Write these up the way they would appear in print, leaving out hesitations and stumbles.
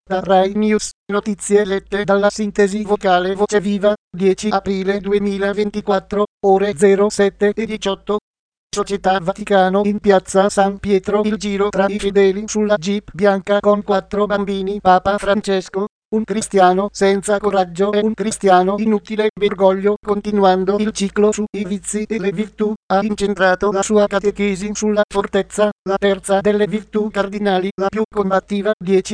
Da Rai News, notizie lette dalla sintesi vocale Voce Viva, 10 aprile 2024, ore 07:18. Società Vaticano in piazza San Pietro, il giro tra i fedeli sulla Jeep bianca con 4 bambini. Papa Francesco, un cristiano senza coraggio è un cristiano inutile. Bergoglio, continuando il ciclo su i vizi e le virtù, ha incentrato la sua catechesi sulla fortezza, la terza delle virtù cardinali, la più combattiva.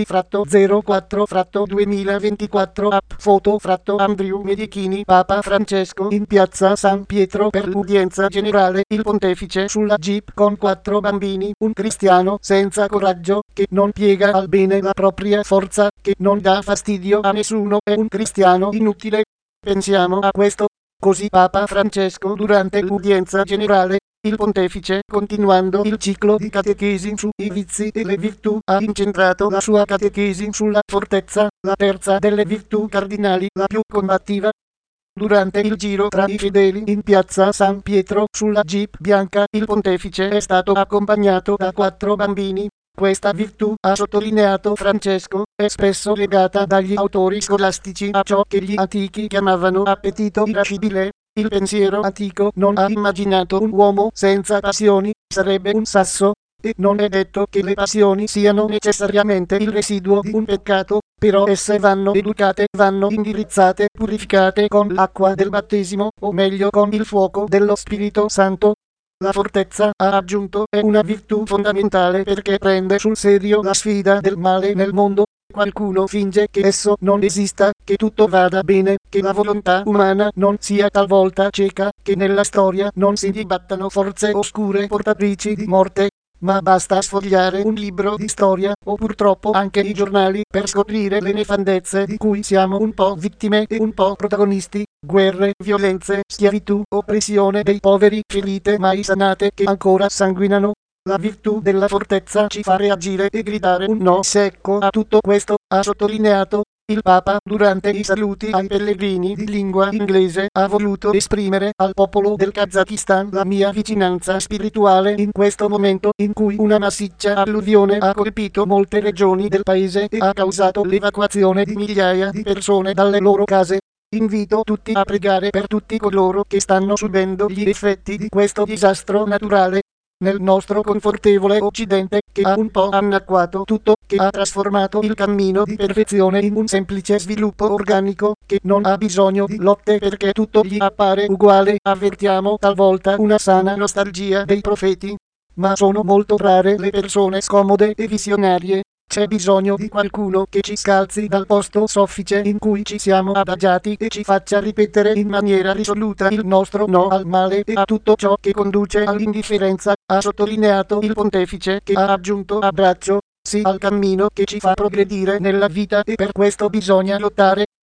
10-04-2024 App foto Andrew Medichini. Papa Francesco in piazza San Pietro per l'udienza generale. Il pontefice sulla Jeep con 4 bambini, un cristiano senza coraggio, che non piega al bene la propria forza, che non dà fastidio a nessuno, è un cristiano inutile. Pensiamo a questo. Così Papa Francesco durante l'udienza generale. Il pontefice, continuando il ciclo di catechesi su i vizi e le virtù, ha incentrato la sua catechesi sulla fortezza, la terza delle virtù cardinali, la più combattiva. Durante il giro tra i fedeli in piazza San Pietro sulla Jeep bianca, il pontefice è stato accompagnato da 4 bambini. Questa virtù, ha sottolineato Francesco, è spesso legata dagli autori scolastici a ciò che gli antichi chiamavano appetito irascibile. Il pensiero antico non ha immaginato un uomo senza passioni, sarebbe un sasso. E non è detto che le passioni siano necessariamente il residuo di un peccato, però esse vanno educate, vanno indirizzate, purificate con l'acqua del battesimo, o meglio con il fuoco dello Spirito Santo. La fortezza, ha aggiunto, è una virtù fondamentale perché prende sul serio la sfida del male nel mondo. Qualcuno finge che esso non esista, che tutto vada bene, che la volontà umana non sia talvolta cieca, che nella storia non si dibattano forze oscure portatrici di morte. Ma basta sfogliare un libro di storia, o purtroppo anche i giornali, per scoprire le nefandezze di cui siamo un po' vittime e un po' protagonisti. Guerre, violenze, schiavitù, oppressione dei poveri, ferite mai sanate che ancora sanguinano. La virtù della fortezza ci fa reagire e gridare un no secco a tutto questo, ha sottolineato. Il Papa, durante i saluti ai pellegrini di lingua inglese, ha voluto esprimere al popolo del Kazakistan la mia vicinanza spirituale in questo momento in cui una massiccia alluvione ha colpito molte regioni del paese e ha causato l'evacuazione di migliaia di persone dalle loro case. Invito tutti a pregare per tutti coloro che stanno subendo gli effetti di questo disastro naturale. Nel nostro confortevole Occidente, che ha un po' annacquato tutto, che ha trasformato il cammino di perfezione in un semplice sviluppo organico, che non ha bisogno di lotte perché tutto gli appare uguale, avvertiamo talvolta una sana nostalgia dei profeti. Ma sono molto rare le persone scomode e visionarie. C'è bisogno di qualcuno che ci scalzi dal posto soffice in cui ci siamo adagiati e ci faccia ripetere in maniera risoluta il nostro no al male e a tutto ciò che conduce all'indifferenza, ha sottolineato il pontefice, che ha aggiunto a braccio, sì al cammino che ci fa progredire nella vita, e per questo bisogna lottare.